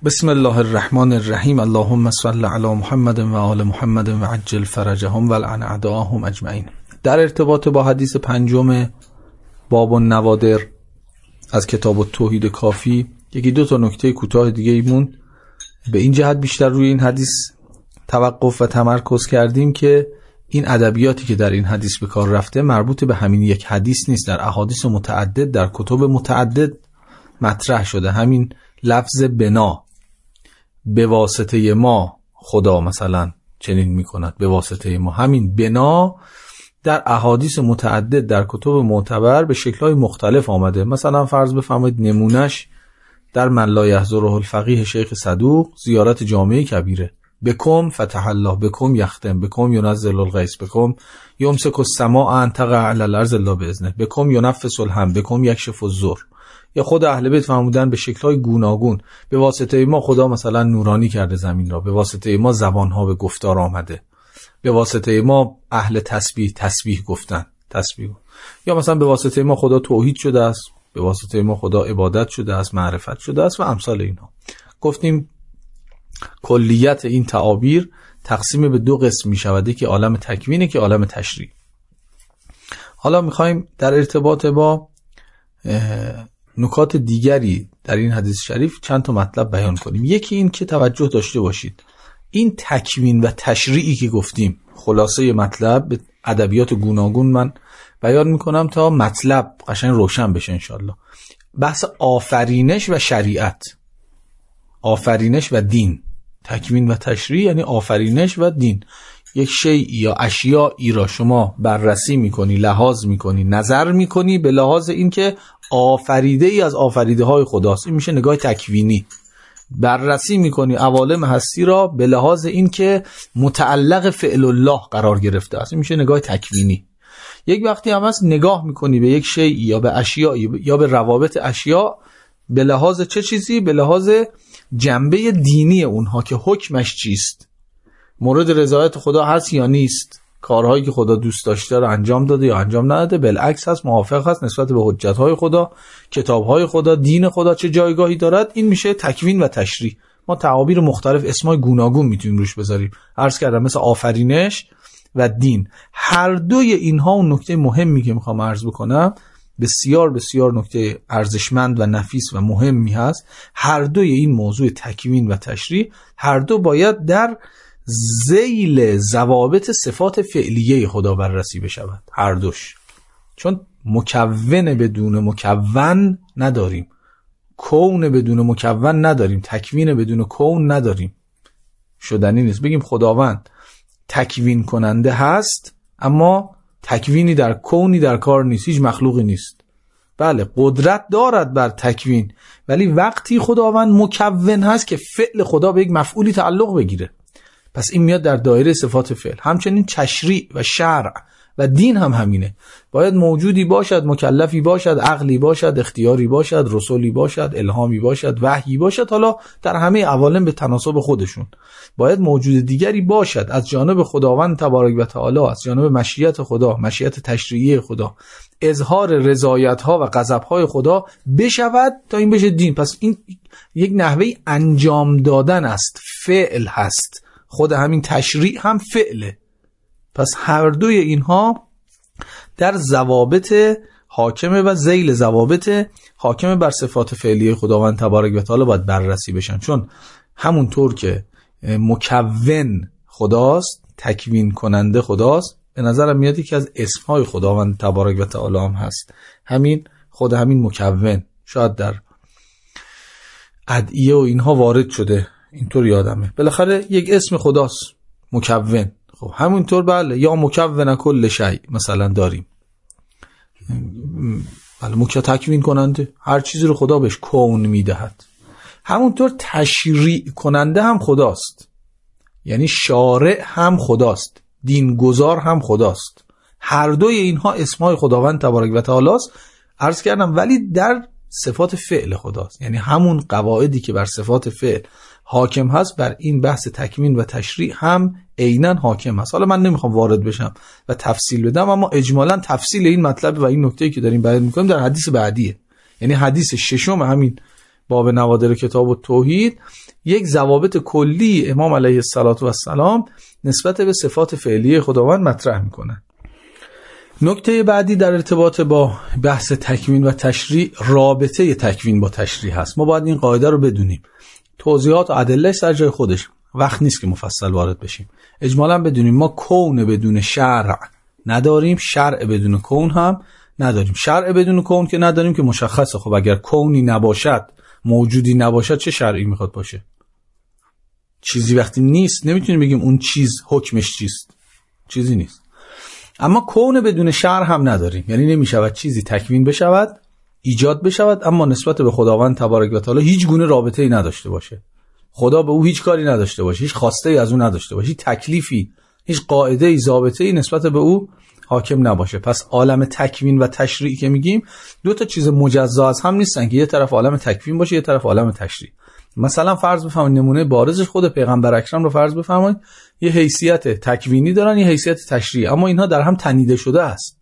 بسم الله الرحمن الرحیم. اللهم صل علی محمد و آل محمد و عجل فرجهم و لعن اعداءهم اجمعین. در ارتباط با حدیث پنجم باب النوادر از کتاب التوحید کافی، یکی دو تا نکته کوتاه دیگه ایمون به این جهت بیشتر روی این حدیث توقف و تمرکز کردیم که این ادبیاتی که در این حدیث به کار رفته مربوط به همین یک حدیث نیست، در احادیث متعدد در کتب متعدد مطرح شده. همین لفظ بنا، به واسطه ما خدا مثلا چنین میکند، به واسطه ما، همین بنا در احادیث متعدد در کتب معتبر به شکل‌های مختلف آمده. مثلا فرض بفرمایید نمونش در من لا یحضره الفقیه شیخ صدوق زیارت جامعه کبیره، بکم فتح الله، بکم یختم، بکم ینزل الغیث، بکم یمسک السماء ان تقع علی الارض الا باذنه، بکم ینفس الهم، بکم یکشف الضر. یا خود اهل بیت فرمودن به شکل‌های گوناگون به واسطه ما خدا مثلا نورانی کرده زمین را، به واسطه ما زبان‌ها به گفتار آمده، به واسطه ما اهل تسبیح گفتن، تسبیح. یا مثلا به واسطه ما خدا توحید شده است، به واسطه ما خدا عبادت شده است، معرفت شده است و امثال اینها. گفتیم کلیت این تعابیر تقسیم به دو قسم می شود، که عالم تکوینه که عالم تشریع. حالا میخوایم در ارتباط با نکات دیگری در این حدیث شریف چند تا مطلب بیان کنیم. یکی این که توجه داشته باشید این تکوین و تشریعی که گفتیم، خلاصه مطلب به ادبیات گوناگون من بیان میکنم تا مطلب قشنگ روشن بشه انشالله. بحث آفرینش و شریعت، آفرینش و دین، تکوین و تشریع یعنی آفرینش و دین. یک شیء یا اشیائی را شما بررسی میکنی، لحاظ میکنی، نظر میکنی به لحاظ این که آفریده ای از آفریده های خداست، این میشه نگاه تکوینی. بررسی میکنی عوالم هستی را به لحاظ این که متعلق فعل الله قرار گرفته است، این میشه نگاه تکوینی. یک وقتی هم هست نگاه میکنی به یک شیء یا به اشیاء یا به روابط اشیاء به لحاظ چه چیزی؟ به لحاظ جنبه دینی اونها که حکمش چیست، مورد رضایت خدا هست یا نیست، کارهایی که خدا دوست داشته رو انجام داده یا انجام نداده، بالعکس هست، موافق هست نسبت به حجتهای خدا، کتابهای خدا، دین خدا چه جایگاهی دارد. این میشه تکوین و تشریع. ما تعابیر مختلف، اسمای گوناگون میتونیم روش بذاریم. عرض کردم مثل آفرینش و دین. هر دوی اینها اون نکته مهمی که میخوام عرض بکنم، بسیار بسیار نکته ارزشمند و نفیس و مهمی هست. هر دوی این موضوع تکوین و تشریع، هر دو باید در ذیل ضوابط صفات فعلیه خدا بررسی بشود، هر دوش. چون مکون بدون مکون نداریم، کون بدون مکون نداریم، تکوین بدون کون نداریم، شدنی نیست. بگیم خداوند تکوین کننده هست اما تکوینی در کونی در کار نیست، هیچ مخلوقی نیست. بله قدرت دارد بر تکوین، ولی وقتی خداوند مکون هست که فعل خدا به یک مفعولی تعلق بگیره، پس این میاد در دایره صفات فعل. همچنین تشریع و شرع و دین هم همینه، باید موجودی باشد، مکلفی باشد، عقلی باشد، اختیاری باشد، رسولی باشد، الهامی باشد، وحیی باشد، حالا در همه عوالم به تناسب خودشون. باید موجود دیگری باشد از جانب خداوند تبارک و تعالی، از جانب مشیت خدا، مشیت تشریعی خدا، اظهار رضایت ها و غضب های خدا بشود تا این بشه دین. پس این یک نحوه انجام دادن است، فعل هست. خود همین تشریع هم فعله. پس هر دوی اینها در ضوابط حاکمه و ذیل ضوابط حاکمه بر صفات فعلیه خداوند تبارک و تعالی باید بررسی بشن. چون همونطور که مکون خداست، تکوین کننده خداست، به نظرم میاد که از اسمهای خداوند تبارک و تعالی هم هست همین خود همین مکون. شاید در ادعیه و اینها وارد شده، اینطور یادمه. بالاخره یک اسم خداست مکون. خب همونطور بله، یا مکون کل شیء مثلا داریم، بله تکوین کننده، هر چیزی رو خدا بهش کون میدهد. همونطور تشریع کننده هم خداست، یعنی شارع هم خداست، دینگذار هم خداست. هر دوی اینها اسمای خداوند تبارک و تعالی است، عرض کردم، ولی در صفات فعل خداست. یعنی همون قواعدی که بر صفات فعل حاکم هست بر این بحث تکوین و تشریع هم عیناً حاکم هست. حالا من نمیخوام وارد بشم و تفصیل بدم، اما اجمالاً تفصیل این مطلب و این نکته‌ای که داریم بیان می‌کنیم در حدیث بعدیه، یعنی حدیث ششم همین باب نوادر کتاب التوحید یک ضوابط کلی امام علیه السلام نسبت به صفات فعلی خداوند مطرح میکنن. نکته بعدی در ارتباط با بحث تکوین و تشریع، رابطه تکوین با تشریع هست. ما باید این قاعده رو بدونیم. توضیحات و ادله سر جای خودش، وقت نیست که مفصل وارد بشیم. اجمالا بدونیم ما کون بدون شرع نداریم، شرع بدون کون هم نداریم. شرع بدون کون که نداریم که مشخصه. خب اگر کونی نباشد، موجودی نباشد، چه شرعی میخواد باشه؟ چیزی وقتی نیست نمیتونیم بگیم اون چیز حکمش چیست، چیزی نیست. اما کون بدون شرع هم نداریم، یعنی نمیشود چیزی تکوین بشود، ایجاد بشود، اما نسبت به خداوند تبارک و تعالی هیچ گونه رابطه‌ای نداشته باشه. خدا به او هیچ کاری نداشته باشه، هیچ خواسته‌ای از او نداشته باشه، هیچ تکلیفی، هیچ قاعده‌ای، ضابطه‌ای نسبت به او حاکم نباشه. پس عالم تکوین و تشریع که میگیم دو تا چیز مجزا از هم نیستن که یه طرف عالم تکوین باشه، یه طرف عالم تشریع. مثلا فرض بفرمایید نمونه بارزش خود پیغمبر اکرم رو فرض بفرمایید، یه حیثیت تکوینی دارن، یه حیثیت تشریعی، اما اینها در هم تنیده شده است.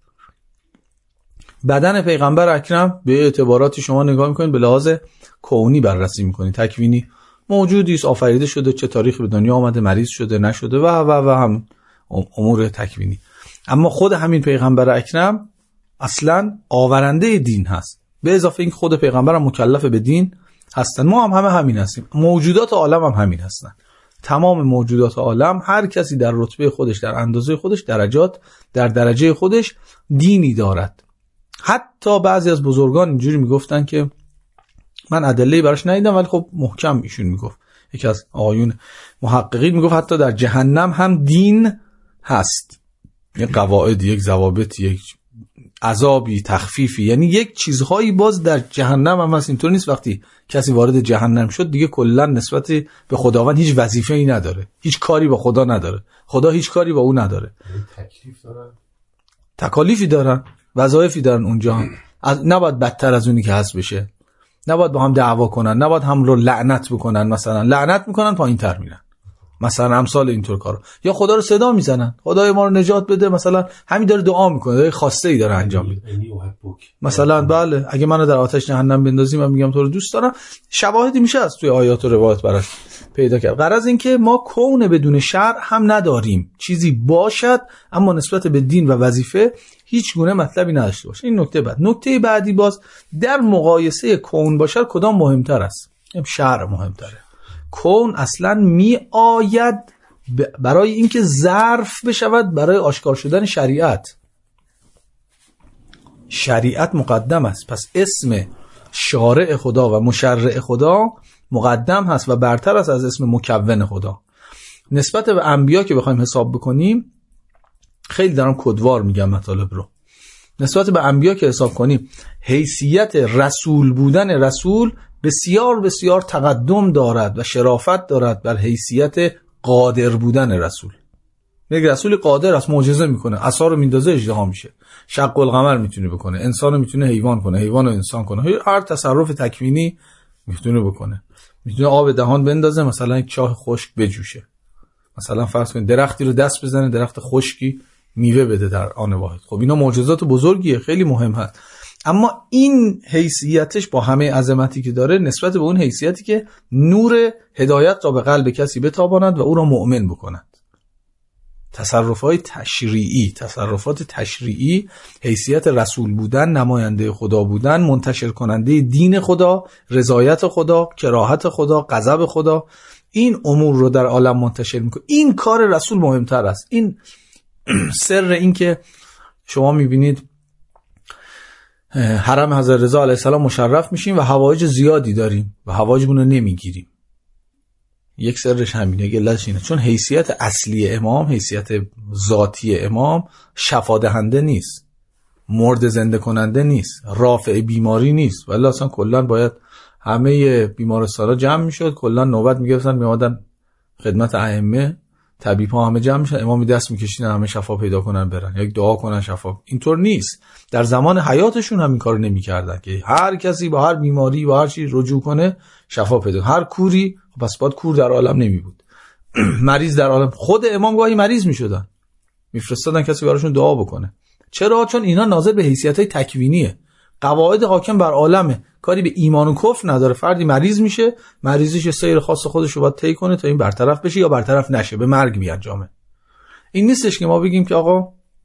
بدن پیغمبر اکرم به اعتباراتی شما نگاه میکنید به لحاظ کونی بررسی میکنید، تکوینی موجودی است، آفریده شده، چه تاریخی به دنیا آمده، مریض شده نشده و هم امور تکوینی. اما خود همین پیغمبر اکرم اصلا آورنده دین هست، به اضافه این خود پیغمبر هم مکلف به دین هستن. ما هم همین هستیم، موجودات عالم هم همین هستن. تمام موجودات عالم هر کسی در رتبه خودش، در اندازه خودش، درجات در درجه خودش دینی دارد. حتی بعضی از بزرگان اینجوری میگفتن که من ادله‌ای براش ندیدم ولی خب محکم ایشون میگفت، یکی از آقایون محققین میگفت حتی در جهنم هم دین هست، یک قواعد، یک ضوابط، یک عذابی، تخفیفی، یعنی یک چیزهایی باز در جهنم هم هست. اینطور نیست وقتی کسی وارد جهنم شد دیگه کلا نسبت به خداوند هیچ وظیفه‌ای نداره، هیچ کاری با خدا نداره، خدا هیچ کاری با او نداره. تکلیف دارن، تکالیفی دارن، وظایفی دارن اونجا هم. نباید بدتر از اونی که هست بشه، نباید با هم دعوا کنن، نباید هم رو لعنت بکنن، مثلا لعنت میکنن پایین تر میرن، مثلا امثال اینطور کارا، یا خدا رو صدا میزنن خدای ما رو نجات بده، مثلا همین داره دعا میکنه، داره خواسته ای داره انجام میده، مثلا بله اگه منو در آتش جهنم بندازی من میگم تو رو دوست دارم. شواهدی میشه از توی آیات و روایات براش پیدا کرد. غرض این که ما کون بدون شرع هم نداریم، چیزی باشد اما نسبت به دین و وظیفه هیچ گونه مطلبی نداشته باشه. این نکته بعد. نکته بعدی باز در مقایسه کون باشد کدام مهمتر است؟ شرع مهمتره. کون اصلا می آید برای اینکه ظرف بشود برای آشکار شدن شریعت. شریعت مقدم است، پس اسم شارع خدا و مشرع خدا مقدم هست و برتر است از اسم مکون خدا. نسبت به انبیا که بخوایم حساب بکنیم، خیلی دارم کدوار میگم مطالب رو، نسبت به انبیا که حساب کنیم حیثیت رسول بودن رسول بسیار بسیار تقدم دارد و شرافت دارد بر حیثیت قادر بودن رسول. یک رسول قادر است، معجزه میکنه، عصا رو میندازه اژدها میشه، شق القمر میتونه بکنه، انسان رو میتونه حیوان کنه، حیوان رو انسان کنه، هر تصرف تکوینی میتونه بکنه. میتونه آب دهان بندازه، مثلا یک چاه خشک بجوشه، مثلا فرض کنید درختی رو دست بزنه، درخت خشکی میوه بده در آن واحد. خب اینا معجزات بزرگیه، خیلی مهم هست. اما این حیثیتش با همه عظمتی که داره نسبت به اون حیثیتی که نور هدایت را به قلب کسی بتاباند و او را مؤمن بکند. تصرفات تشریعی، حیثیت رسول بودن، نماینده خدا بودن، منتشر کننده دین خدا، رضایت خدا، کراهت خدا، غضب خدا، این امور رو در عالم منتشر میکنه. این کار رسول مهمتر است. این سر این که شما میبینید حرم حضرت رضا علیه السلام مشرف میشیم و حوایج زیادی داریم و حوایجمون رو نمیگیریم. یک سرش همینه، علتش اینه چون حیثیت اصلی امام، حیثیت ذاتی امام شفا دهنده نیست، مرد زنده کننده نیست، رافع بیماری نیست. ولی اصلا کلا باید همه بیمارستانا جمع میشد، کلا نوبت میگرفتن میادن خدمت ائمه، طبیب‌ها همه جمع میشن، امامی دست میکشیدن همه شفا پیدا کنن برن، یک دعا کنن شفا. اینطور نیست. در زمان حیاتشون هم این کارو نمیکردن که هر کسی با هر بیماری با هر چیز رجوع کنه شفا پیدا، هر کوری. پس باید کور در عالم نمی بود. مریض در عالم، خود امام گاهی مریض میشدن، میفرستادن کسی براشون دعا بکنه. چرا؟ چون اینا ناظر به حیثیت‌های تکوینیه. قواعد حاکم بر عالمه، کاری به ایمان و کفر نداره. فردی مریض میشه، مریضیش سیر خاص خودش رو باید طی کنه تا این برطرف بشه یا برطرف نشه، به مرگ بیانجامه. این نیستش که ما بگیم که آقا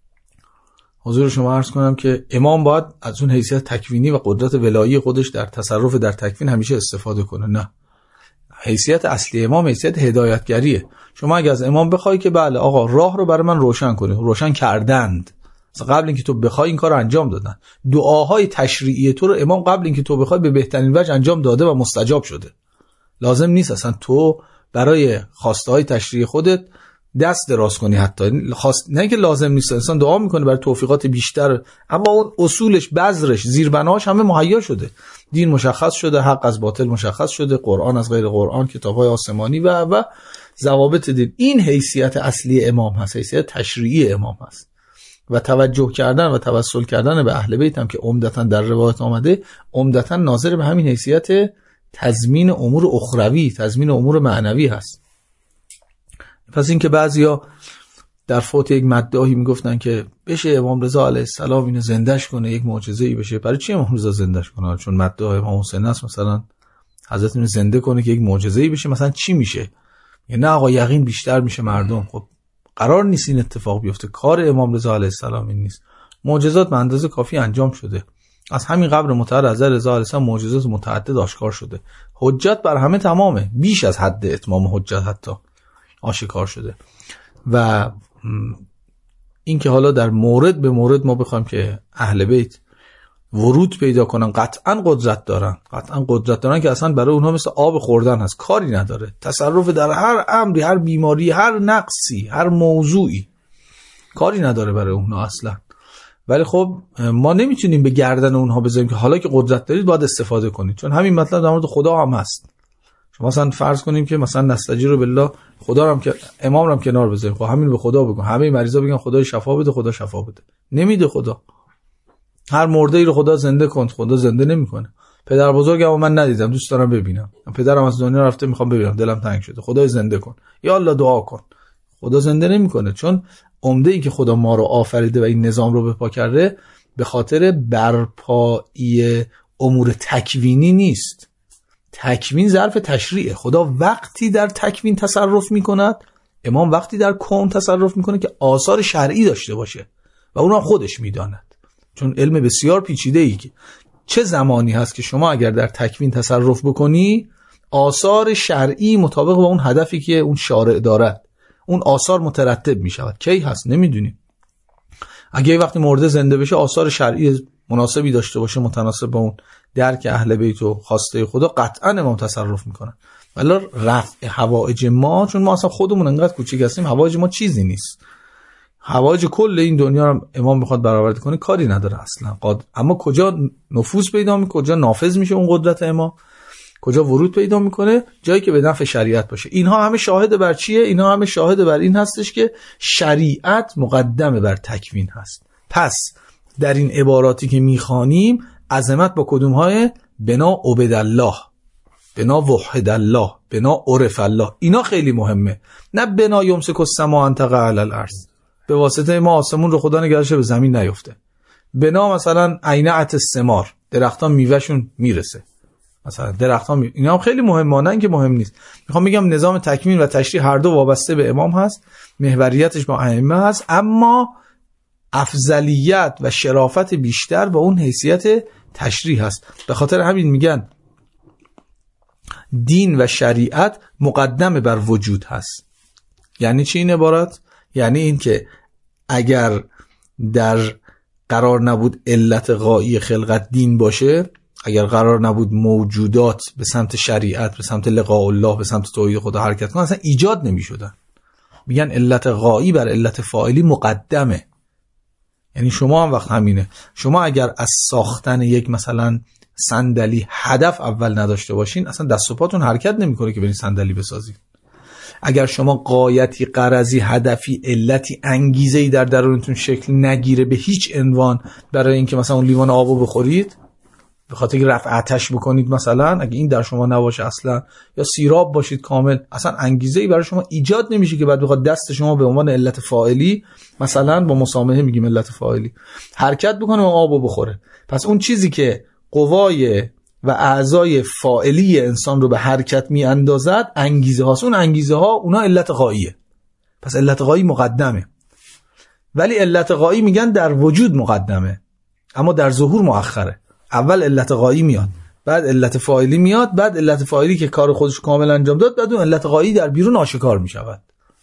حضور شما عرض کنم که امام باید از اون حیثیت تکوینی و قدرت ولایی خودش در تصرف در تکوین همیشه استفاده کنه. نه، حیثیت اصلی امام حیثیت هدایتگریه. شما اگه از امام بخوای که بله آقا راه رو برای من روشن کنی، روشن کردند، قبل اینکه تو بخوای این کار رو انجام دادن. دعاهای تشریعی تو رو امام قبل اینکه تو بخوای به بهترین وجه انجام داده و مستجاب شده. لازم نیست اصلا تو برای خواسته های تشریعی خودت دست دراز کنی. حتی نه که لازم نیست، انسان دعا میکنه برای توفیقات بیشتر، اما اون اصولش، بذرش، زیربناش همه مهیا شده. دین مشخص شده، حق از باطل مشخص شده، قرآن از غیر قرآن، کتاب‌های آسمانی و ضوابط دین. این حیثیت اصلی امام هست، حیثیت تشریعی امام هست. و توجه کردن و توسل کردن به اهل بیت هم که عمدتاً در روایت آمده، عمدتاً ناظر به همین حیثیت تضمین امور اخروی، تضمین امور معنوی هست. پس این که بعضیا در فوت یک مداحی میگفتن که بشه امام رضا علیه السلام اینو زندهش کنه، یک معجزه‌ای بشه. برای چی امام رضا زندهش کنه؟ چون مداح امام حسین است مثلا، حضرت اینو زنده کنه که یک معجزه‌ای بشه، مثلا چی میشه؟ نه آقا یقین بیشتر میشه مردم. خب قرار نیست این اتفاق بیفته. کار امام رضا علیه السلام این نیست. معجزات به اندازه کافی انجام شده. از همین قبر مطهر حضرت رضا علیه السلام معجزات متعدد آشکار شده. حجت بر همه تمامه، بیش از حد اتمام حجت حتی آشکار شده. و این که حالا در مورد به مورد ما بخوایم که اهل بیت ورود پیدا کنن، قطعا قدرت دارن که اصلا برای اونها مثل آب خوردن هست، کاری نداره. تصرف در هر امری، هر بیماری، هر نقصی، هر موضوعی کاری نداره برای اونها اصلا. ولی خب ما نمیتونیم به گردن اونها بذاریم که حالا که قدرت دارید باید استفاده کنید، چون همین مطلب در مورد خدا هم هست. شما مثلا فرض کنیم که مثلا نستجیر بالله، خدا رو هم که امام رو هم کنار بذاریم، خب همین به خدا بگن، همه مریضا بگن خدای شفا بده، خدا شفا بده، نمیده. خدا هر مرده ای رو خدا زنده کن، خدا زنده نمیکنه. پدر بزرگم من ندیدم، دوست دارم ببینم. پدرم از دنیا رفته، میخوام ببینم، دلم تنگ شده، خدای زنده کن. یا الله دعا کن. خدا زنده نمیکنه، چون عمده این که خدا ما رو آفریده و این نظام رو به پا کرده به خاطر برپایی امور تکوینی نیست. تکوین ظرف تشریعه. خدا وقتی در تکوین تصرف میکند، امام وقتی در کون تصرف میکنه که آثار شرعی داشته باشه و اون هم خودش میداند. چون علم بسیار پیچیده ای که چه زمانی هست که شما اگر در تکوین تصرف بکنی، آثار شرعی مطابق با اون هدفی که اون شارع دارد، اون آثار مترتب می شود. کی هست نمیدونیم. اگه وقتی مرده زنده بشه آثار شرعی مناسبی داشته باشه متناسب با اون درک اهل بیت و خواسته خدا، قطعا امام تصرف میکنن. ولی رفع حوائج ما، چون ما اصلا خودمون انقدر کوچیک هستیم، حوائج ما چیزی نیست. حوائج کل این دنیا رو امام میخواد برآورده کنه، کاری نداره اصلا. اما کجا نفوذ پیدا میکنه، کجا نافذ میشه اون قدرت امام، کجا ورود پیدا میکنه؟ جایی که به نفع شریعت باشه. اینها همه شاهد بر چیه؟ اینها همه شاهد بر این هستش که شریعت مقدمه بر تکوین هست. پس در این عباراتی که میخوانیم، عظمت با کدوم های؟ بنا عبد الله، بنا وحد الله، بنا عرف الله. اینا خیلی مهمه. نه بنا یمسک السما ان تقع علی الارض، به واسطه ما آسمون رو خدا نگهداره به زمین نیفته. بنا مثلا عینعت الثمار، درختان میوهشون میرسه. مثلا درختان اینا هم خیلی مهمه، نه اینکه مهم نیست. میخوام بگم نظام تکوین و تشریع هر دو وابسته به امام هست، محوریتش با ائمه هست، اما افضلیت و شرافت بیشتر با اون حیثیت تشریع هست. به خاطر همین میگن دین و شریعت مقدم بر وجود هست. یعنی چی این عبارت؟ یعنی این که اگر در قرار نبود علت غایی خلقت دین باشه، اگر قرار نبود موجودات به سمت شریعت، به سمت لقاء الله، به سمت توحید خدا حرکت کنن، اصلا ایجاد نمی شدن. میگن علت غایی بر علت فاعلی مقدمه. یعنی شما هم وقت همینه، شما اگر از ساختن یک مثلا صندلی هدف اول نداشته باشین، اصلا دست و پاتون حرکت نمیکنه که برین صندلی بسازید. اگر شما غایتی، غرضی، هدفی، علتی، انگیزه‌ای در درونتون شکل نگیره به هیچ عنوان برای اینکه مثلا اون لیوان آبو بخورید، به خاطر که رفع آتش بکنید مثلا، اگه این در شما نباشه اصلا، یا سیراب باشید کامل، اصلا انگیزه‌ای برای شما ایجاد نمیشه که بعد بخواد دست شما به عنوان علت فاعلی، مثلا با مسامحه میگیم علت فاعلی، حرکت بکنه و آبو بخوره. پس اون چیزی که قوای و اعضای فاعلی انسان رو به حرکت میاندازد انگیزه هاست. اون انگیزه ها اونا علت غاییه. پس علت غایی مقدمه، ولی علت غایی میگن در وجود مقدمه اما در ظهور مؤخره. اول علت غایی میاد، بعد علت فاعلی میاد، بعد علت فاعلی که کار خودش کامل انجام داد، بعد اون علت غایی در بیرون آشکار میشود.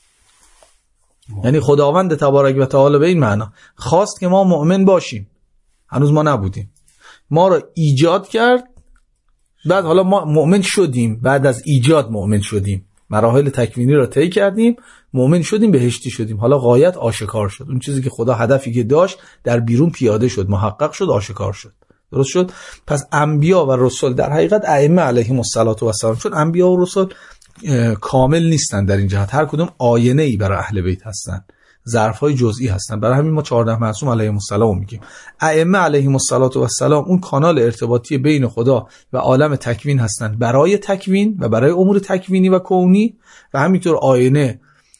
یعنی خداوند تبارک و تعالی به این معنا خواست که ما مؤمن باشیم، هنوز ما نبودیم، ما را ایجاد کرد، بعد حالا ما مؤمن شدیم، بعد از ایجاد مؤمن شدیم، مراحل تکوینی را طی کردیم، مؤمن شدیم، بهشتی شدیم، حالا غایت آشکار شد. اون چیزی که خدا هدفی که داشت در بیرون پیاده شد، محقق شد، آشکار شد. درست شد؟ پس انبیا و رسول در حقیقت ائمه علیهم السلام، چون انبیا و رسول کامل نیستن در این جهت، هر کدوم آینه ای برای اهل بیت هستن، ظرف‌های جزئی هستن. برای همین ما 14 معصوم علیهم السلام میگیم. ائمه علیهم السلام اون کانال ارتباطی بین خدا و عالم تکوین هستن، برای تکوین و برای امور تکوینی و کونی، و همینطور آینه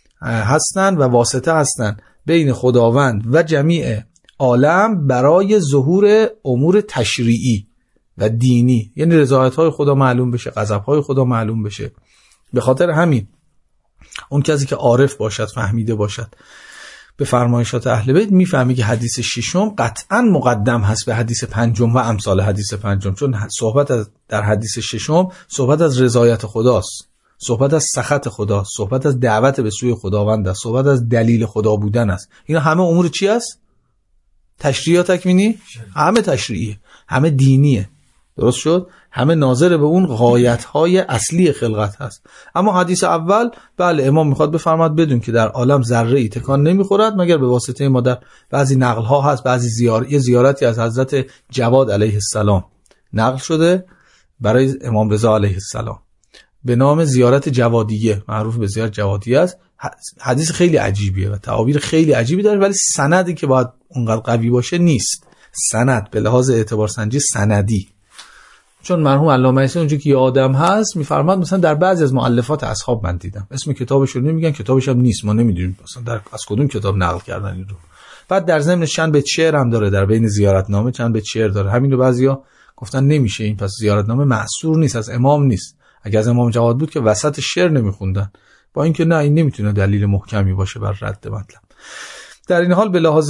هستن و واسطه هستن بین خداوند و جمیع عالم برای ظهور امور تشریعی و دینی، یعنی رضایت‌های خدا معلوم بشه، غضب‌های خدا معلوم بشه. به خاطر همین اون کسی که عارف باشد، فهمیده باشد به فرمایشات اهل بیت، میفهمی که حدیث ششم قطعاً مقدم هست به حدیث پنجم و امثال حدیث پنجم، چون صحبت در حدیث ششم صحبت از رضایت خداست، صحبت از سخط خدا، صحبت از دعوت به سوی خداوند است، صحبت از دلیل خدا بودن است. اینا همه امور چی است؟ تشریعی یا تکوینی؟ همه تشریعیه، همه دینیه. درست شد؟ همه ناظر به اون غایت‌های اصلی خلقت هست. اما حدیث اول، بله، امام میخواد بفرماد بدون که در عالم ذره‌ای تکان نمیخورد مگر به واسطه ما. در بعضی نقل‌ها هست، بعضی زیارتی از حضرت جواد علیه السلام نقل شده برای امام رضا علیه السلام به نام زیارت جوادیه، معروف به زیارت جوادیه است. حدیث خیلی عجیبیه و تعابیر خیلی عجیبی داره، ولی سندی که باید اونقدر قوی باشه نیست. سند به لحاظ اعتبار سنجی سندی، چون مرحوم علامه عیسی اونجا که یه آدم هست میفرماد مثلا در بعضی از مؤلفات اصحاب من دیدم اسم کتابش رو نمیگن، کتابش هم نیست، ما نمیدونیم مثلا از کدوم کتاب نقل کردن این رو. بعد در ضمن چند بیت شعر هم داره، در بین زیارتنامه چند بیت شعر داره. همین رو بعضیا گفتن نمیشه این، پس زیارتنامه معصور نیست، از امام نیست. اگه از امام جواد بود که وسط شعر نمیخوندن، با اینکه نه، این نمیتونه دلیل محکمی باشه بر رد مطلب. در این حال به لحاظ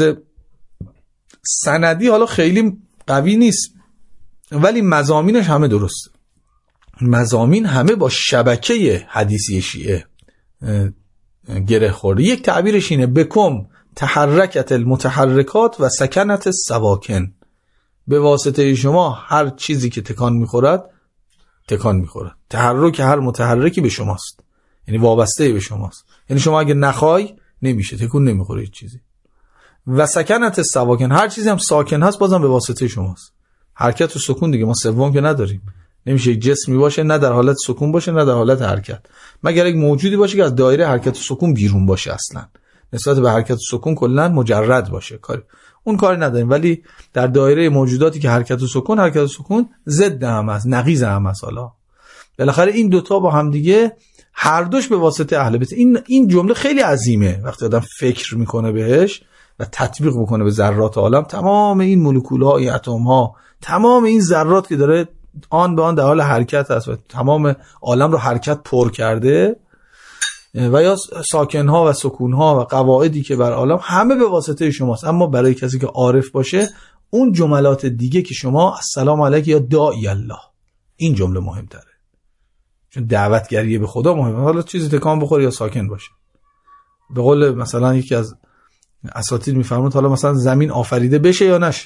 سندی حالا خیلی قوی نیست، ولی مضامینش همه درسته. مضامین همه با شبکه حدیثی شیعه گره خورده. یک تعبیرش اینه: بکم تحرکت المتحرکات و سکنت السواکن. به واسطه شما هر چیزی که تکان میخورد تکان میخورد. تحرک هر متحرکی به شماست، یعنی وابسته به شماست. یعنی شما اگه نخوای نمیشه، تکون نمیخوره هیچ چیزی. و سکنت السواکن، هر چیزی هم ساکن هست بازم به واسطه شماست. حرکت و سکون دیگه ما سوم که نداریم. نمیشه یک جسمی باشه نه در حالت سکون باشه نه در حالت حرکت، مگر یک موجودی باشه که از دایره حرکت و سکون بیرون باشه، اصلا نسبت به حرکت و سکون کلا مجرد باشه، اون کاری نداریم. ولی در دایره موجوداتی که حرکت و سکون ضد هم است، نقیض هم است. حالا بالاخره این دوتا با هم دیگه هر دوش به واسطه اهل بیت. این جمله خیلی عظیمه وقتی آدم فکر میکنه بهش و تطبیق بکنه به ذرات عالم. تمام این مولکول‌ها، این اتم‌ها، تمام این ذرات که داره آن به آن در حال حرکت است و تمام عالم رو حرکت پر کرده، و یا ساکنها و سکونها و قواعدی که بر عالم، همه به واسطه شماست. اما برای کسی که عارف باشه اون جملات دیگه که شما السلام علیک یا داعی الله، این جمله مهم‌تره، چون دعوتگری به خدا مهمه. حالا چیزی تکان بخوره یا ساکن باشه. به قول مثلا یکی از اساتید میفرمود حالا مثلا زمین آفریده بشه یا نشه.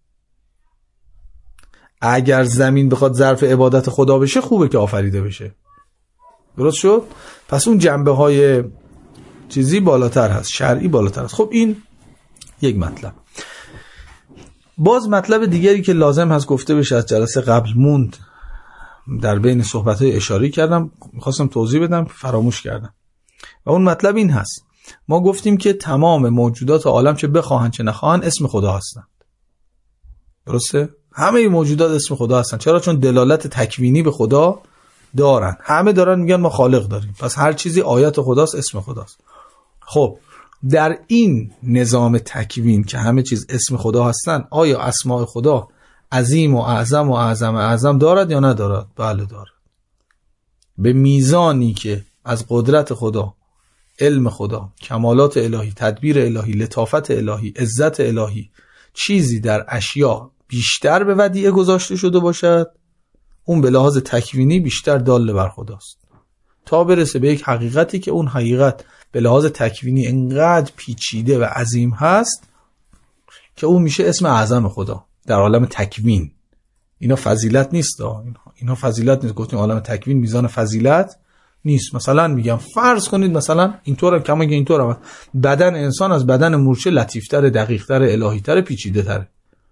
اگر زمین بخواد ظرف عبادت خدا بشه خوبه که آفریده بشه. درست شد؟ پس اون جنبه های چیزی بالاتر هست، شرعی بالاتر هست. خب این یک مطلب. باز مطلب دیگری که لازم هست گفته بشه از جلسه قبل موند، در بین صحبت‌های اشاره کردم، می‌خواستم توضیح بدم فراموش کردم. و اون مطلب این هست: ما گفتیم که تمام موجودات عالم چه بخواهن چه نخواهن اسم خدا هستند. درسته؟ همه موجودات اسم خدا هستن. چرا؟ چون دلالت تکوینی به خدا دارن. همه دارن میگن ما خالق داریم، پس هر چیزی آیت خداست، اسم خداست. خب در این نظام تکوین که همه چیز اسم خدا هستن، آیا اسماء خدا عظیم و اعظم و اعظم اعظم دارد یا ندارد؟ بله دارد. به میزانی که از قدرت خدا، علم خدا، کمالات الهی، تدبیر الهی، لطافت الهی، عزت الهی، چیزی در اشیاء بیشتر به ودیعه گذاشته شده باشد، اون به لحاظ تکوینی بیشتر دال بر خداست، تا برسه به یک حقیقتی که اون حقیقت به لحاظ تکوینی انقدر پیچیده و عظیم هست که اون میشه اسم اعظم خدا در عالم تکوین. اینا فضیلت نیست، اینا فضیلت نیست. گفتیم عالم تکوین میزان فضیلت نیست. مثلا میگم فرض کنید مثلا اینطور که ما اینطور بدن انسان از بدن مورچه لطیفتر، دقیقتر، الهیتر، پیچیده‌تر.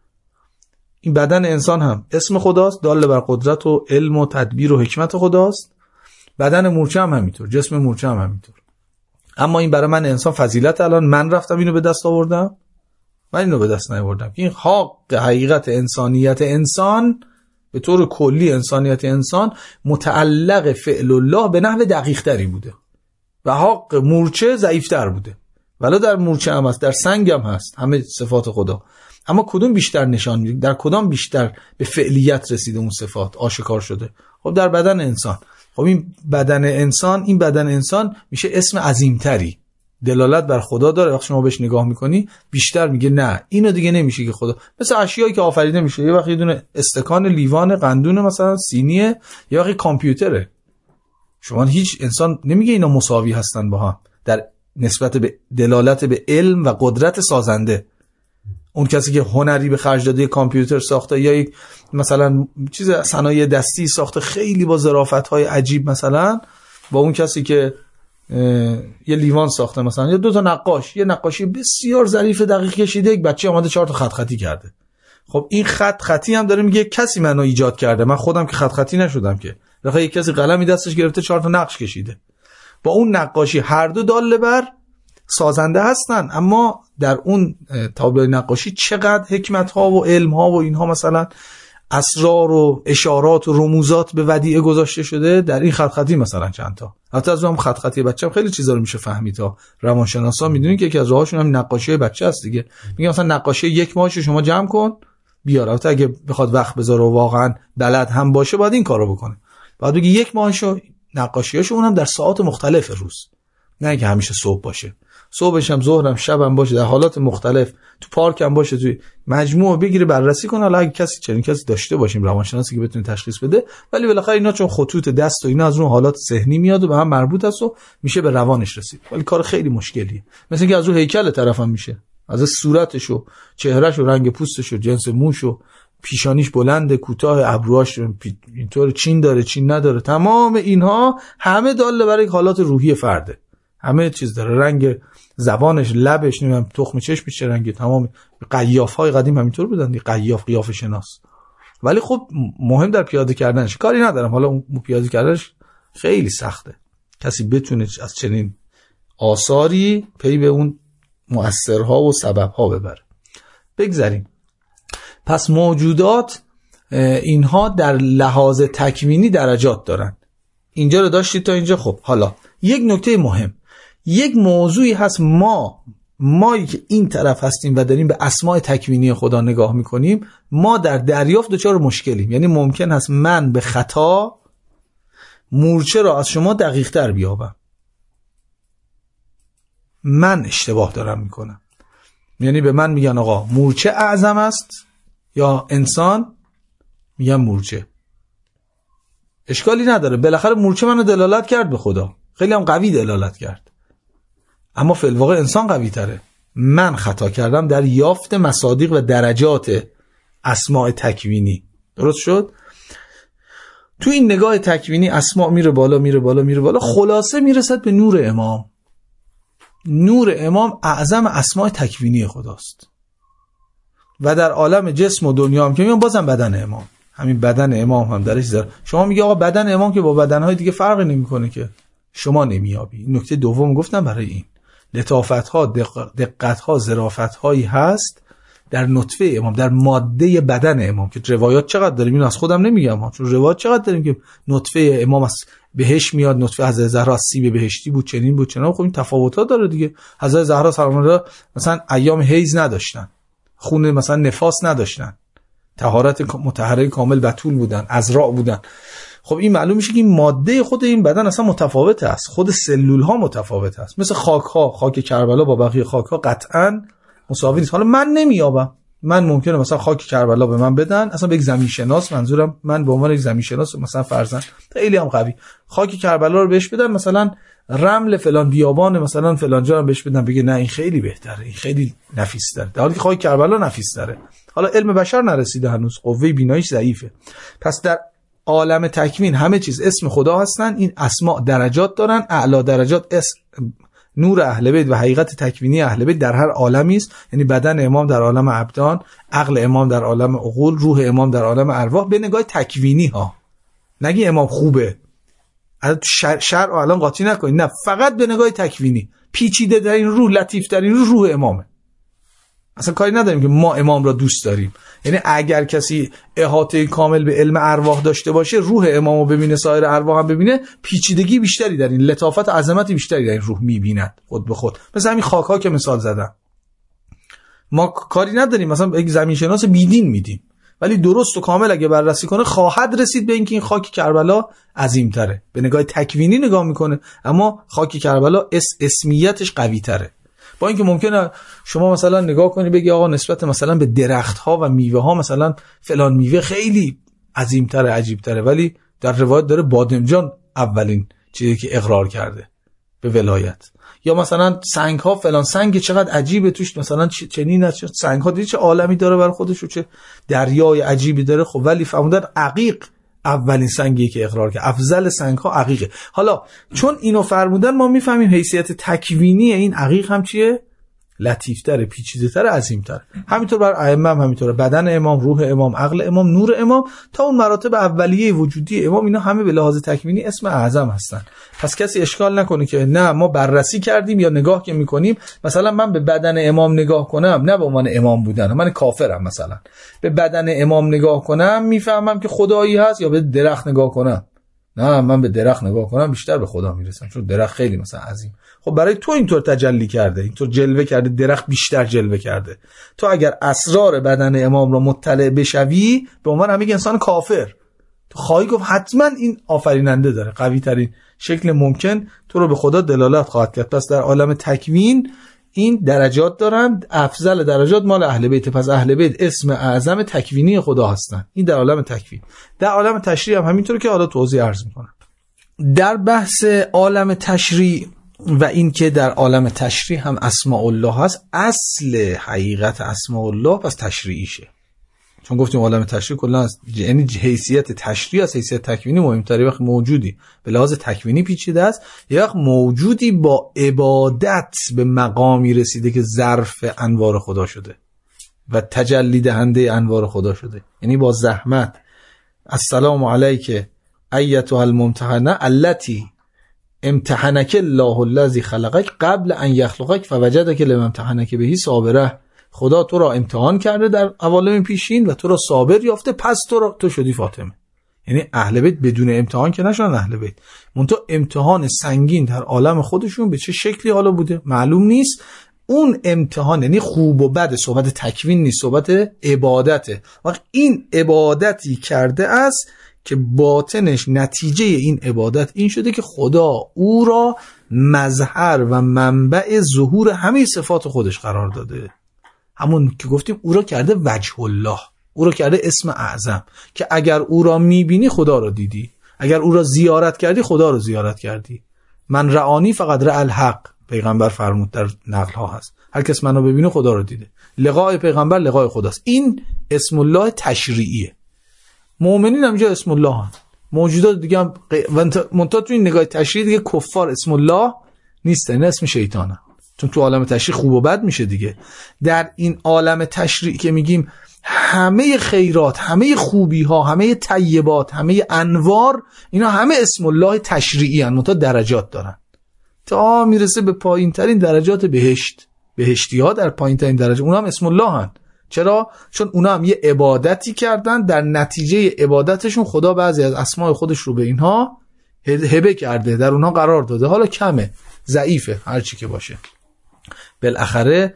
این بدن انسان هم اسم خداست، دال بر قدرت و علم و تدبیر و حکمت خداست. بدن مورچه هم همینطور، جسم مورچه هم همینطور. اما این برای من انسان فضیلت. الان من رفتم اینو به دست آوردم؟ من اینو به دست نیاوردم. این حقیقت انسانیت انسان به طور کلی، انسانیت انسان متعلق فعل الله به نحو دقیق تری بوده و حق مورچه ضعیفتر بوده. ولی در مورچه هم هست، در سنگ هم هست، همه صفات خدا. اما کدوم بیشتر نشان میده؟ در کدام بیشتر به فعلیت رسیده اون صفات، آشکار شده؟ خب در بدن انسان. خب این بدن انسان میشه اسم عظیمتری، دلالت بر خدا داره. وقتی شما بهش نگاه میکنی بیشتر میگه نه اینو دیگه نمیشه که خدا. مثل اشیایی که آفریده میشه، یه وقت یه دونه استکان، لیوان، قندون، مثلا سینیه، یه وقت کامپیوتره. شما هیچ انسان نمیگه اینا مساوی هستن با هم در نسبت به دلالت به علم و قدرت سازنده. اون کسی که هنری به خرج داده کامپیوتر ساخته یا یک مثلا چیز صنایع دستی ساخته خیلی با ظرافت‌های عجیب، مثلا با اون کسی که یه لیوان ساخته، مثلا یا دو تا نقاش یه نقاشی بسیار ظریف دقیق کشیده، یک بچه اومده 4 تا خط خطی کرده. خب این خطی هم داره میگه کسی منو ایجاد کرده، من خودم که خط خطی نشدم که. رفته یک کسی قلمی دستش گرفته 4 تا نقش کشیده. با اون نقاشی هر دو داله بر سازنده هستن، اما در اون تابلو نقاشی چقدر حکمت ها و علم ها و اینها، مثلا اسرار و اشارات و رموزات به ودیعه گذاشته شده در این خط خطی مثلا چند تا. حتی از اون خط خطی بچه‌م خیلی چیزا رو میشه فهمید. تا روانشناسا میدونن که یکی از راهاشون هم نقاشی بچه است دیگه. میگن مثلا نقاشی 1 ماهش شما جمع کن بیار. البته اگه بخواد وقت بذاره و واقعا بلد هم باشه باید این کارو بکنه. بعد بگی 1 ماهشو نقاشیاشو اونم در ساعات مختلف روز، نه که همیشه صبح باشه، صبحش هم، ظهرم، شبم باشه، در حالات مختلف، تو پارک هم باشه، توی مجموعه بگیره بررسی کنه. حالا اگه چنین کسی داشته باشیم روانشناسی که بتونه تشخیص بده، ولی بالاخره اینا چون خطوط دست و اینا از اون حالات ذهنی میاد و به هم مربوط است و میشه به روانش رسید. ولی کار خیلی مشکلیه. مثلا که از اون هیکل طرفم میشه، از صورتش و چهرهش و رنگ پوستش و جنس موش و پیشانیش بلنده، کوتاه، ابروهاش اینطور چین داره، چین نداره، تمام اینها همه داله برای حالات روحی فرده. همه چیز داره، رنگ زبانش، لبش، نمیدونم تخم چشمش چه رنگه، تمام. قیاف‌های قدیم همینطور بودن، قیافه شناس. ولی خب مهم در پیاده کردنش، کاری ندارم، حالا اون پیاده کردنش خیلی سخته. کسی بتونه از چنین آثاری پی به اون مؤثرها و سببها ببره. بگذاریم. پس موجودات اینها در لحاظ تکوینی درجات دارن. اینجا رو داشتید تا اینجا. خب حالا یک نکته مهم، یک موضوعی هست، ما که این طرف هستیم و داریم به اسماء تکوینی خدا نگاه میکنیم، ما در دریافت دچار مشکلیم. یعنی ممکن هست من به خطا مورچه را از شما دقیق تر بیابم، من اشتباه دارم میکنم. یعنی به من میگن آقا مورچه اعظم است، یا انسان میگن مورچه. اشکالی نداره، بالاخره مورچه منو دلالت کرد به خدا، خیلی هم قوی دلالت کرد، اما فی الواقع انسان قوی تره. من خطا کردم در یافت مصادیق و درجات اسماء تکوینی. درست شد؟ تو این نگاه تکوینی اسماء میره بالا میره بالا میره بالا، خلاصه میرسد به نور امام. نور امام اعظم اسماء تکوینی خداست. و در عالم جسم و دنیا هم که میان بازم بدن امام، همین بدن امام هم درش زر. شما میگه آقا بدن امام که با بدنهای دیگه فرقی نمیکنه که، شما نمیابی. نکته دوم گفتم برای این لطافت‌ها، دقت‌ها، ظرافت‌هایی هست در نطفه امام، در ماده بدن امام، که روایات چقدر داریم اینو از خودم نمیگم چون روایات چقدر داریم که نطفه امام از بهشت میاد، نطفه حضرت زهرا از سیب بهشتی بود، چنین بود چنان. خب این تفاوتات داره دیگه. حضرت زهرا سلام الله مثلا ایام حیض نداشتن، خون مثلا نفاس نداشتن، طهارت مطهره کامل بتول بودن، عذراء بودن. خب این معلوم میشه که این ماده خود این بدن اصلا متفاوت است، خود سلول ها متفاوت است. مثل خاک ها، خاک کربلا با بقیه خاک ها قطعا مساوی نیست. حالا من نمیابم، من ممکنه مثلا خاک کربلا به من بدن، اصلا به یک زمین شناس، منظورم من به عنوان یک زمین شناس مثلا فرضاً خیلی هم قوی خاک کربلا رو بهش بدن، مثلا رمل فلان بیابان مثلا فلان جا رو بهش بدن، بگه نه این خیلی بهتره، این خیلی نفیس‌تره، در حالی که خاک کربلا نفیس‌تره. حالا علم بشر نرسیده هنوز، قوه بیناییش ضعیفه. پس در عالم تکوین همه چیز اسم خدا هستن. این اسماء درجات دارن، اعلی درجات نور اهل بیت و حقیقت تکوینی اهل بیت در هر عالمی است. یعنی بدن امام در عالم ابدان، عقل امام در عالم عقول، روح امام در عالم ارواح، به نگاه تکوینی ها. نگی امام خوبه، شرع الان قاطی نکنید، نه، فقط به نگاه تکوینی. پیچیده در این روح، لطیف در این روح امامه. اصلا کاری نداریم که ما امام را دوست داریم. یعنی اگر کسی احاطه کامل به علم ارواح داشته باشه، روح امامو ببینه، سایر ارواح هم ببینه، پیچیدگی بیشتری در این، لطافت، عظمت بیشتری در این روح میبیند خود به خود. مثلا همین خاک‌ها که مثال زدم، ما کاری نداریم مثلا یک زمین شناس بیدین میدیم، ولی درست و کامل اگه بررسی کنه خواهد رسید به اینکه این خاک کربلا عظیم‌تره. به نگاه تکوینی نگاه میکنه، اما خاک کربلا اسمیتش قوی‌تره. با اینکه ممکنه شما مثلا نگاه کنی بگی آقا نسبت مثلا به درخت ها و میوه ها مثلا فلان میوه خیلی عظیم‌تره، عجیب‌تره، ولی در روایت داره بادمجان اولین چیزی که اقرار کرده به ولایت. یا مثلا سنگ ها، فلان سنگ چقدر عجیبه توش، مثلا چنین است، سنگ ها دیگه چه عالمی داره برای خودش و چه دریای عجیبی داره. خب ولی فهمیدن عقیق اولین سنگی که اقرار کرد، افضل سنگ ها عقیقه. حالا چون اینو فرمودن ما میفهمیم حیثیت تکوینی این عقیق هم چیه؟ لطیفتره، پیچیده‌تره، عظیم‌تره. همینطور بر ائمه هم همینطوره، بدن امام، روح امام، عقل امام، نور امام، تا اون مراتب اولیه وجودی امام، اینا همه به لحاظ تکوینی اسم اعظم هستن. پس کسی اشکال نکنه که نه ما بررسی کردیم یا نگاه که میکنیم مثلا من به بدن امام نگاه کنم نه به عنوان امام بودن، من کافرم، مثلا به بدن امام نگاه کنم میفهمم که خدایی هست، یا به درخت نگاه کنم نه من به درخت نگاه کنم بیشتر به خدا میرسم چون درخت خیلی مثلا عظیم. خب برای تو اینطور تجلی کرده، اینطور جلوه کرده، درخت بیشتر جلوه کرده. تو اگر اسرار بدن امام را مطلع بشوی به عنوان هم یک انسان کافر، تو خواهی گفت حتما این آفریننده داره، قوی ترین شکل ممکن تو رو به خدا دلالت خواهد کرد. پس در عالم تکوین این درجات دارند، افضل درجات مال اهل بیت. پس اهل بیت اسم اعظم تکوینی خدا هستند. این در عالم تکوین. در عالم تشریع هم همینطوره که حالا توضیح عرض میکنم. در بحث عالم تشریع و این که در عالم تشریع هم اسماء الله هست، اصل حقیقت اسماء الله پس تشریعیشه. چون گفتیم عالم تشریع کلا یعنی حیثیت تشریع از حیثیت تکوینی مهمتره. وقت موجودی به لحاظ تکوینی پیچیده است، یا وقت موجودی با عبادت به مقامی رسیده که ظرف انوار خدا شده و تجلی دهنده انوار خدا شده. یعنی با زحمت السلام علیک ایتها الممتحنه التي امتحنک الله الذی خلقک قبل ان یخلقک فوجدک لما امتحنک بهی صابره. خدا تو را امتحان کرده در عوالم پیشین و تو را صابر یافته، پس تو شدی فاطمه. یعنی اهل بیت بدون امتحان که نشدن اهل بیت، منتها امتحان سنگین در عالم خودشون به چه شکلی حالا بوده معلوم نیست. اون امتحان یعنی خوب و بد، صحبت تکوین نیست، صحبت عبادته. وقت این عبادتی کرده است که باطنش نتیجه این عبادت این شده که خدا او را مظهر و منبع ظهور همه صفات خودش قرار داده. همون که گفتیم او را کرده وجه الله، او را کرده اسم اعظم، که اگر او را میبینی خدا را دیدی، اگر او را زیارت کردی خدا را زیارت کردی. من رعانی فقط رأى الحق، پیغمبر فرمود در نقل ها هست، هر کس منو ببینه خدا را دیده. لقاء پیغمبر لقاء خداست. این اسم الله تشریعیه. مؤمنین هم اسم الله هست، موجودات دیگه هم منتها تو این نگاه تشریعی دیگه کفار اسم الله نیستن، اسم شیطانه. چون تو عالم تشریع خوب و بد میشه دیگه. در این عالم تشریع که میگیم همه خیرات، همه خوبی ها، همه طیبات، همه انوار، اینا همه اسم الله تشریعی هستند، منتها درجات دارن تا میرسه به پایین ترین درجات بهشت. بهشتی ها در پایین ترین درجه اونها هم اسم الله هستند. چرا؟ چون اونا هم یه عبادتی کردن، در نتیجه عبادتشون خدا بعضی از اسماء خودش رو به اینها هبه کرده، در اونها قرار داده. حالا کمه، ضعیفه، هر چی که باشه. بالاخره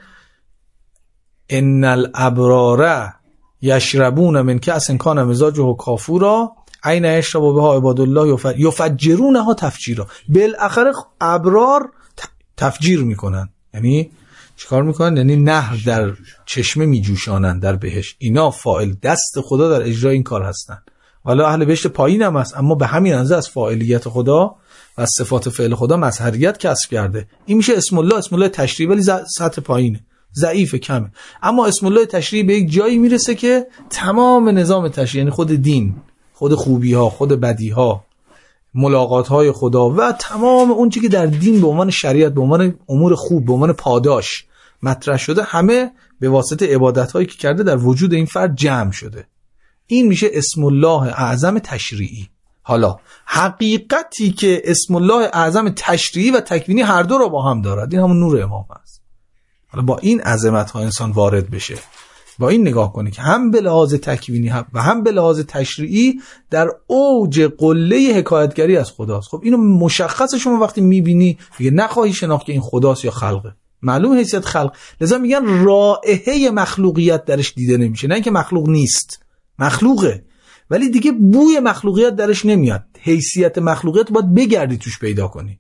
ان الابرار یشربون من کأس کان مزاجه کافورا عین یشرب بها عباد الله یفجرونها تفجیرا. بالاخره ابرار تفجیر میکنن. یعنی چیکار میکنن؟ یعنی نهر در چشمه میجوشانن در بهشت. اینا فاعل، دست خدا در اجرای این کار هستن. والا اهل بهشت پایین هم هست، اما به همین اندازه از فاعلیت خدا و از صفات فعل خدا مظهریت کسب کرده. این میشه اسم الله. اسم الله تشریعی ولی سطح پایینه، ضعیفه، کمه. اما اسم الله تشریعی به یک جایی میرسه که تمام نظام تشریعی، یعنی خود دین، خود خوبی ها، خود بدی ها، ملاقات های خدا و تمام اون چیزی که در دین به عنوان شریعت، به عنوان امور خوب، به عنوان پاداش مطرح شده، همه به واسطه عبادت هایی که کرده در وجود این فرد جمع شده. این میشه اسم الله اعظم تشریعی. حالا حقیقتی که اسم الله اعظم تشریعی و تکوینی هر دو رو با هم دارد، این همون نور امام است. حالا با این عظمت ها انسان وارد بشه، با این نگاه کنه که هم به لحاظ تکوینی و هم به لحاظ تشریعی در اوج قله حکایتگری از خداست. خب اینو مشخص شما وقتی میبینی دیگه نخواهی شناخت که این خداست یا خلقه. معلوم حیثیت خلق، لذا میگن رائحه مخلوقیت درش دیده نمیشه. نه اینکه مخلوق نیست، مخلوقه، ولی دیگه بوی مخلوقیت درش نمیاد. حیثیت مخلوقیت باید بگردی توش پیدا کنی،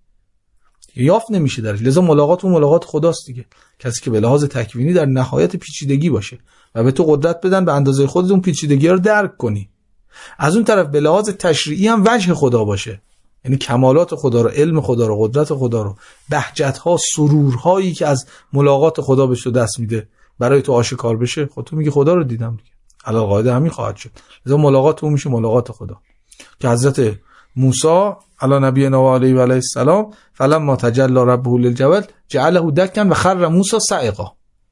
یافت نمیشه درش. لذا ملاقات و ملاقات خداست دیگه. کسی که به لحاظ تکوینی در نهایت پیچیدگی باشه و به تو قدرت بدن به اندازه خودت اون پیچیدگی رو درک کنی. از اون طرف به لحاظ تشریعی هم وجه خدا باشه، یعنی کمالات خدا رو، علم خدا رو، قدرت خدا رو، بهجت ها، سرورهایی که از ملاقات خدا به تو دست میده برای تو آشکار بشه. خود تو میگی خدا رو دیدم دیگه، علاوه قاعده همین خواهد شد. لذا ملاقات اون میشه ملاقات خدا که حضرت موسی علی نبینا و علیه و علیه السلام فلما تجلی ربه للجبل جعله دکا و خر موسی صعقا،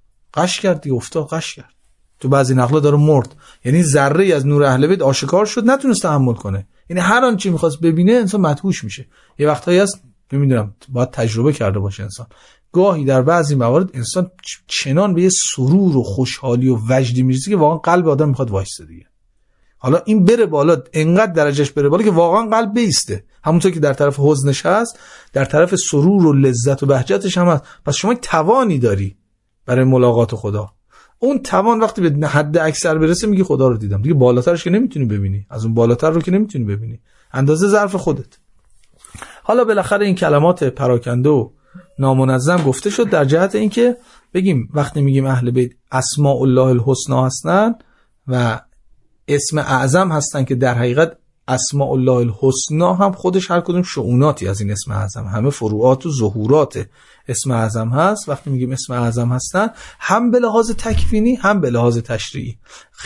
قش کرد دیگه، افتاد، قش کرد. تو بعضی نقلا داره مرد، یعنی ذره ای از نور اهل بیت آشکار شد، نتونست تحمل کنه. یعنی هر آن چی می‌خواست ببینه انسان مدهوش میشه. یه وقتایی هست نمیدونم باید تجربه کرده باشه انسان، گاهی در بعضی موارد انسان چنان به یه سرور و خوشحالی و وجدی میرسه که واقعا قلب آدم میخواد وایسته دیگه. حالا این بره بالا، انقدر درجهش بره بالا که واقعا قلب بیسته، همونطور که در طرف حزنش هست در طرف سرور و لذت و بهجتش هم هست. پس شما توانی داری برای ملاقات خدا. اون توان وقتی به حد اکثر برسه میگی خدا رو دیدم دیگه. بالاترش که نمیتونی ببینی، از اون بالاتر رو که نمیتونی ببینی، اندازه ظرف خودت. حالا بالاخره این کلمات پراکنده و نامنظم گفته شد در جهت اینکه بگیم وقتی میگیم اهل بیت اسماء الله الحسنا هستن و اسم اعظم هستن که در حقیقت اسماء الله الحسنا هم خودش هر کدوم شؤوناتی از این اسم اعظم، همه فروعات و ظهورات اسم اعظم هست. وقتی میگیم اسم اعظم هستن هم به لحاظ تکوینی هم به لحاظ تشریعی.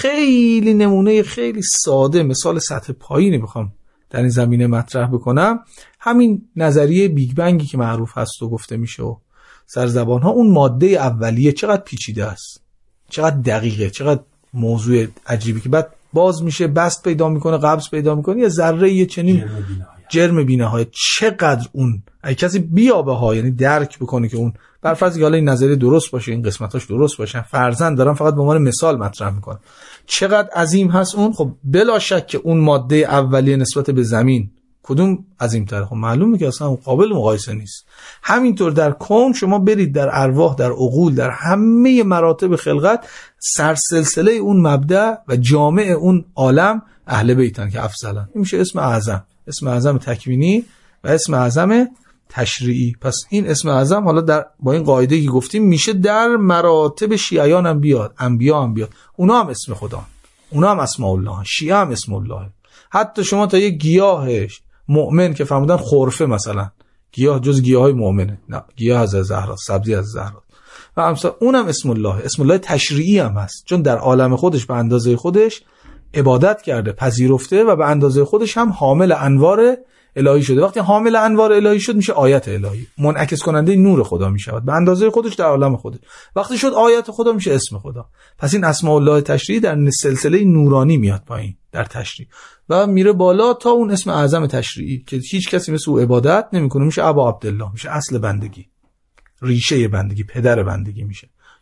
خیلی نمونه خیلی ساده، مثال سطح پایینی بخوام در این زمینه مطرح بکنم، همین نظریه بیگ بنگی که معروف هست و گفته میشه و سر زبان ها، اون ماده اولیه چقدر پیچیده است، چقدر دقیقه، چقدر موضوع عجیبی که بعد باز میشه، بست پیدا میکنه، قبض پیدا میکنه، یه ذره یه چنین جرم بی‌نهایت. چقدر اون اگه کسی بیابه ها، یعنی درک بکنه که اون بر فرض که حالا این نظریه درست باشه، این قسمتاش درست باشن، فرضاً دارم فقط به عنوان مثال مطرح میکنم، چقدر عظیم هست اون. خب بلا شک که اون ماده اولیه نسبت به زمین کدوم عظیم‌تره؟ خب معلومه که اصلا قابل مقایسه نیست. همینطور در کون شما برید در ارواح، در عقول، در همه مراتب خلقت، سرسلسله اون مبدأ و جامع اون عالم اهل بیتن که افضلن. این میشه اسم اعظم، اسم اعظم تکوینی و اسم اعظم تشریعی. پس این اسم اعظم حالا در با این قاعده که گفتیم میشه در مراتب شیعیان هم بیاد، انبیا هم بیاد، اونا هم اسم خدا، اونا هم اسماء الله، شیعه هم اسم الله. حتی شما تا یک گیاهش مؤمن که فرمودن خرفه مثلا، گیاه جز گیاهای مؤمنه، نه گیاه از زهرا، سبزی از زهرا و امثال، اونم اسم الله، اسم الله تشریعی هم هست، چون در عالم خودش به اندازه خودش عبادت کرده، پذیرفته و به اندازه خودش هم حامل انوار الهی شده. وقتی حامل انوار الهی شد میشه آیت الهی، منعکس کننده نور خدا میشود به اندازه خودش در عالم خودش. وقتی شد آیت خدا میشه اسم خدا. پس این اسماء الله تشریعی در سلسله نورانی میاد پایین در تشریع و میره بالا تا اون اسم اعظم تشریعی که هیچ کسی مثل او عبادت نمیکنه، میشه ابا عبدالله، میشه اصل بندگی، ریشه بندگی، پدر بندگی میشه.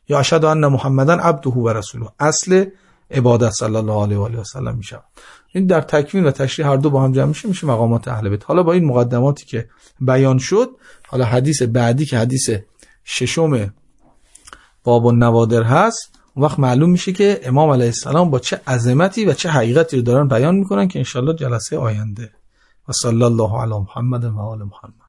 یا اشهد ان محمدن عبده و رسوله، اصل عبادت صلی الله علیه و آله و سلم میشه. این در تکوین و تشریح هر دو با هم جمع میشه مقامات اهل بیت. حالا با این مقدماتی که بیان شد، حالا حدیث بعدی که حدیث ششم باب النوادر هست، اون وقت معلوم میشه که امام علیه السلام با چه عظمتی و چه حقیقتی رو دارن بیان میکنن که انشالله جلسه آینده. و صلی الله علی محمد و آل محمد.